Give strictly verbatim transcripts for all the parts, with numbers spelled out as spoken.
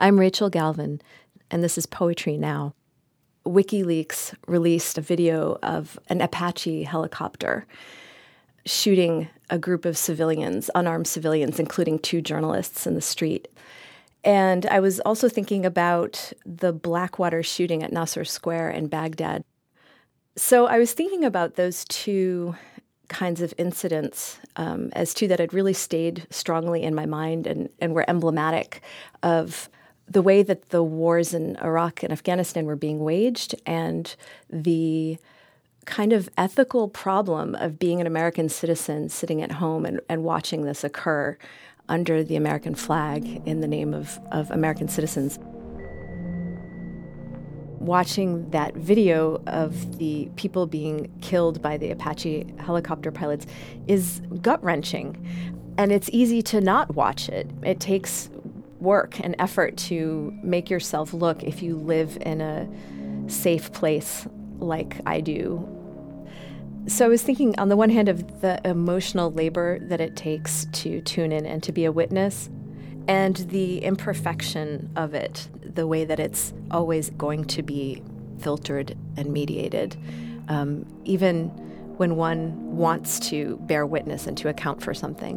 I'm Rachel Galvin, and this is Poetry Now. WikiLeaks released a video of an Apache helicopter shooting a group of civilians, unarmed civilians, including two journalists in the street. And I was also thinking about the Blackwater shooting at Nasser Square in Baghdad. So I was thinking about those two kinds of incidents um, as two that had really stayed strongly in my mind and, and were emblematic of the way that the wars in Iraq and Afghanistan were being waged and the kind of ethical problem of being an American citizen sitting at home and, and watching this occur under the American flag in the name of, of American citizens. Watching that video of the people being killed by the Apache helicopter pilots is gut-wrenching. And it's easy to not watch it. It takes work and effort to make yourself look if you live in a safe place like I do. So I was thinking, on the one hand, of the emotional labor that it takes to tune in and to be a witness, and the imperfection of it, the way that it's always going to be filtered and mediated, um, even when one wants to bear witness and to account for something.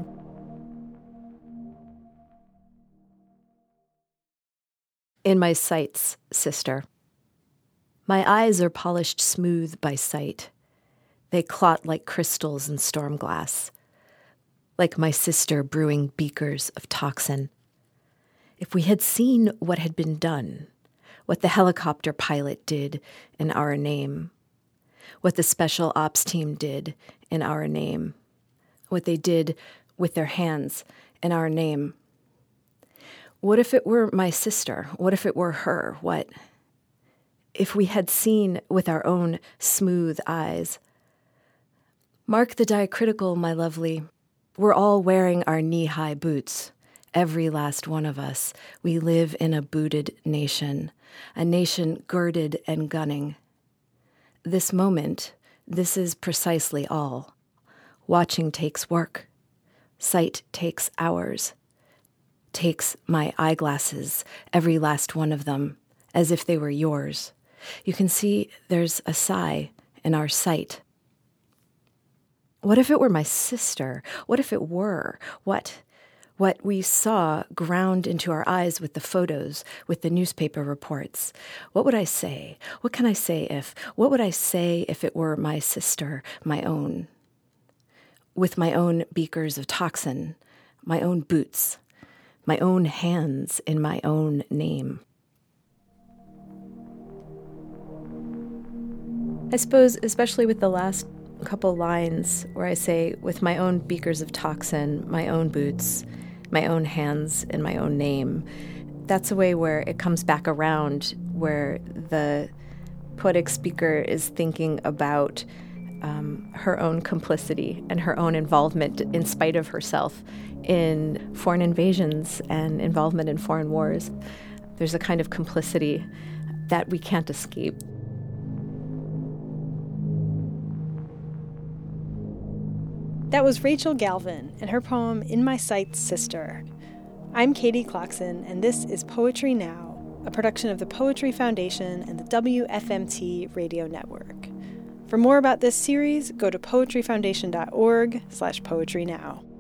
In my sights, sister. My eyes are polished smooth by sight. They clot like crystals in storm glass, like my sister brewing beakers of toxin. If we had seen what had been done, what the helicopter pilot did in our name, what the special ops team did in our name, what they did with their hands in our name. What if it were my sister? What if it were her? What if we had seen with our own smooth eyes? Mark the diacritical, my lovely. We're all wearing our knee-high boots. Every last one of us. We live in a booted nation, a nation girded and gunning. This moment, this is precisely all. Watching takes work. Sight takes hours. Takes my eyeglasses, every last one of them, as if they were yours. You can see there's a sigh in our sight. What if it were my sister? What if it were? What? What we saw ground into our eyes with the photos, with the newspaper reports. What would I say? What can I say if? What would I say if it were my sister, my own? With my own beakers of toxin, my own boots, my own hands in my own name. I suppose, especially with the last couple lines where I say, with my own beakers of toxin, my own boots, my own hands in my own name, that's a way where it comes back around, where the poetic speaker is thinking about um, her own complicity and her own involvement in spite of herself in foreign invasions and involvement in foreign wars. There's a kind of complicity that we can't escape. That was Rachel Galvin and her poem In My Sights, Sister. I'm Katie Clarkson, and this is Poetry Now, a production of the Poetry Foundation and the W F M T Radio Network. For more about this series, go to poetryfoundation dot org slash poetry now.